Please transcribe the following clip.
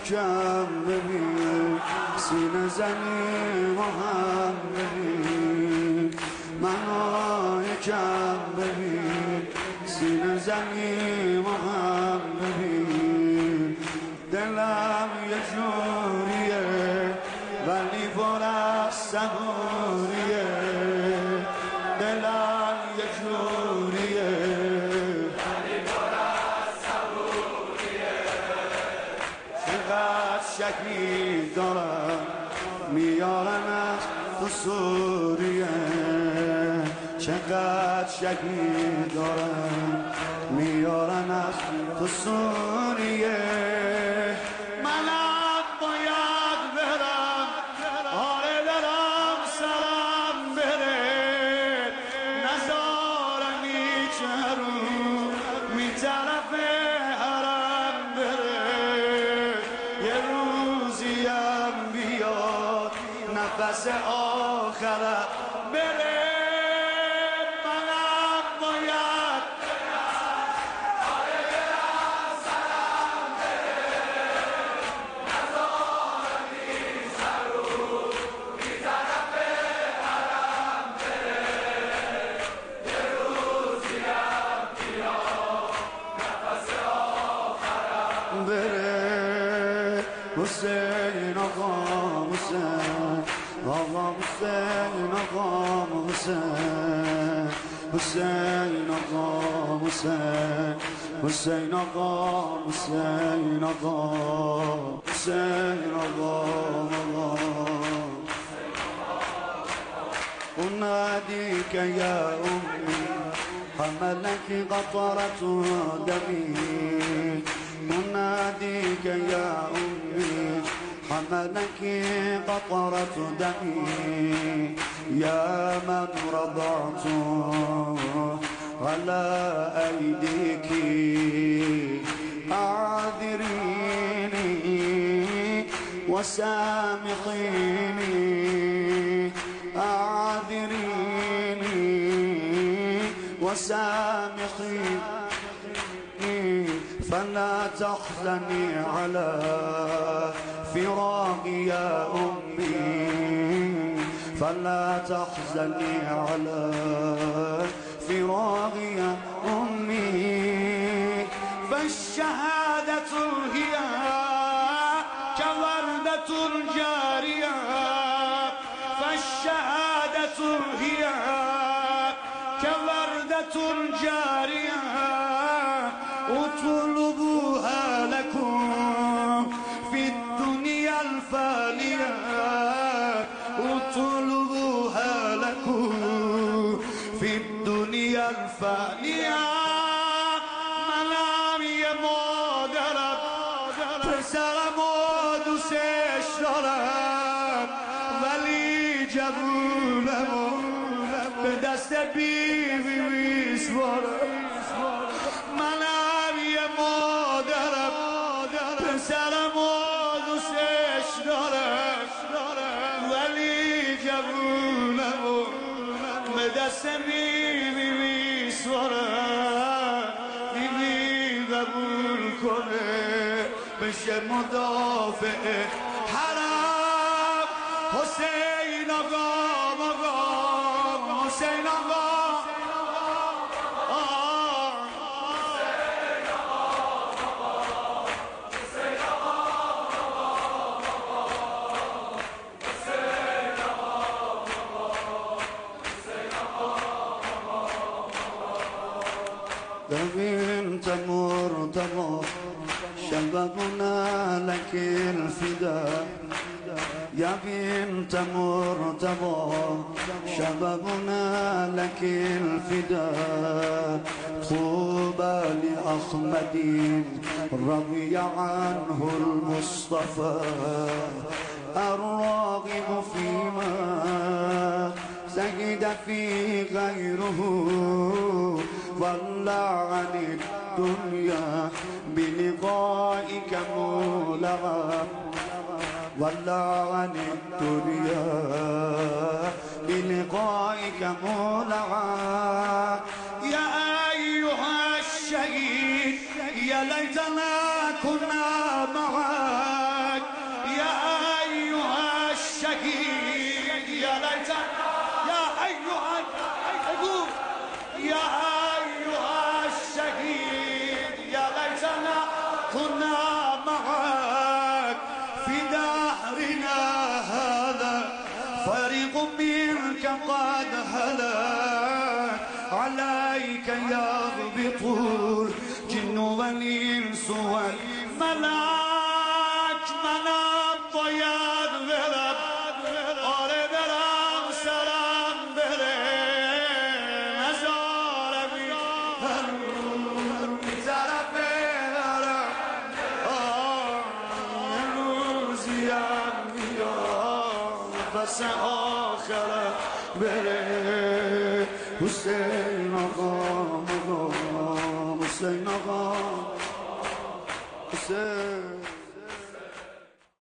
یکم ببین سینه زنی با هم ببین منو یکم ببین سینه زنی با هم ببین دلم یه جوریه ولی پر از صبوریه دلم یه جوریه ولی پر از صبوریه چقدر شکی دارم میارن از تو سوریه چقدر شکی دارم میارن از تو سوریه منم باید برم آره دلم سرم بره نزارم هیچ رو می طرف حرم بره یه روزیم بیاد نفس آخرم بره حسین آقا حسین آقا حسین آقا حسین حسین آقا حسین حسین آقا حسین آقا حسین آقا أناديك يا أمي حملك قطرة دمي أناديك يا أمي حملك قطرة دمي يا من رضعت على أيديك أعذريني وسامحيني أعذريني وسامحيني فلا تحزني على فراقي يا أمي فلا تحزني على فراقي يا أمي فالشهادة هي كوردة جارية فالشهادة هي كوردة جارية اطلبوها لكم في الدنيا الفانية اطلبوها لكم في الدنيا الفانية منم یه مادرم پسرم و دوستش دارم ولی جوونم به دست بیوی میسپارم منم یه مادرم پسرم و دوستش دارم ولی جوونم به دست بیوی میسپارم بیوی قبول کنه بشه مدافع حرم حسین آقا حسین آقا بنت مرتضى شبابنا لك الفداء يا بنت مرتضى شبابنا لك الفداء طوبى لأحمد رضي عنه المصطفى الراغب فيما زهد في غيره ضل عن الدنيا بلقائك مولغا ضل عن الدنيا بلقائك مولغا يا أيها الشهيد يا ليتنا كنا معا صرنا معك في دهرنا هذا فريق منك قد هلك عليك يغبط الجن والإنس والملاك من الطياد برب آره برم سرم بره مزار بی طرف برم روزیم میاد بس آخره بره حسین آقا حسین آقا حسین